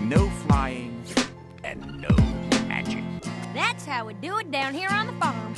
no flying, and no magic. That's how we do it down here on the farm.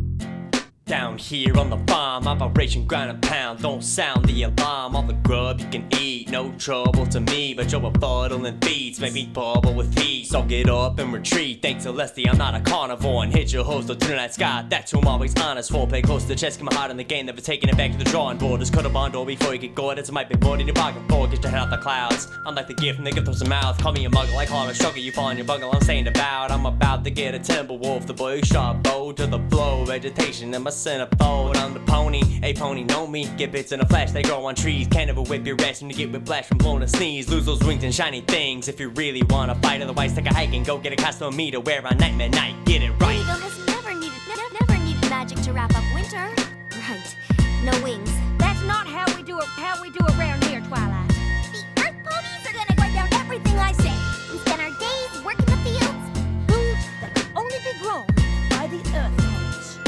Down here on the farm, Operation Grind and Pound. Don't sound the alarm, all the grub you can eat. No trouble to me, but you're befuddling feeds make me bubble with heat. So get up and retreat, thanks Celeste, I'm not a carnivore. And hit your host, Lieutenant Night Sky, that's who I'm always honest for. Play close to the chest, get my heart in the game, never taking it back to the drawing board. Just cut a bond door before you get gored, it's a might be bored in your pocket for. Get your head out the clouds, I'm like the gift from the gift of some mouth. Call me a muggle, like Harlem Struggle, you fall in your bungle, I'm saying about. I'm about to get a timber wolf, the boy sharp bow to the flow. Vegetation in my centerfold, I'm the pony, a pony know me. Get bits in a flash, they grow on trees. Can't ever whip your ass when you get whiplash from blowing a sneeze. Lose those wings and shiny things if you really wanna fight. Otherwise take a hike and go get a costume me to wear on Nightmare Night. Get it right. Eagle has never needed magic to wrap up winter. Right. No wings. That's not how we do it around here, Twilight. The Earth ponies are gonna write down everything I say. We spend our days working the fields. Foods that could only be grown by the Earth ponies.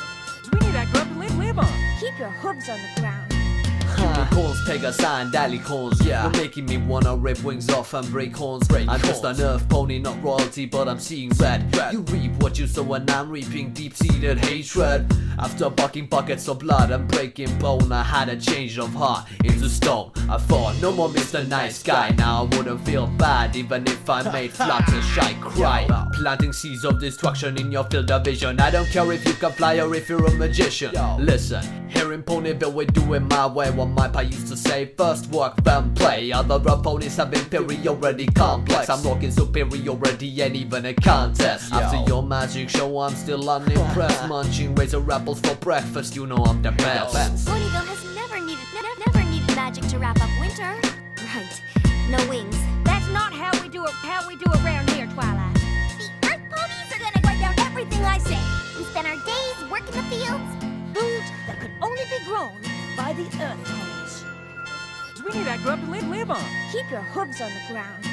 We need that grub to live on. Keep your hooves on the ground. Unicorns, Pegasi, and Dalicorns. Yeah, you're making me wanna rip wings off and break horns. I'm just an earth pony, not royalty, but I'm seeing red. You reap what you sow, and I'm reaping deep-seated hatred. After bucking buckets of blood and breaking bone, I had a change of heart into stone. I thought, no more Mr. Nice Guy. Now I wouldn't feel bad, even if I made Fluttershy cry. Planting seeds of destruction in your field of vision. I don't care if you can fly or if you're a magician. Listen, here in Ponyville we do it my way. What my pa used to say, first work then play. Other opponents have inferiority complex. I'm rocking superiority and even a contest. After your magic show I'm still unimpressed. Munching razor apples for breakfast, you know I'm the best. Ponyville has never needed magic to wrap up winter. Right. No wings. That's not how we do it around here, Twilight. The Earth ponies are gonna write down everything I say. We spend our days working the fields. Foods that could only be grown by the Earth ponies. We need that grub to live on. Keep your hooves on the ground.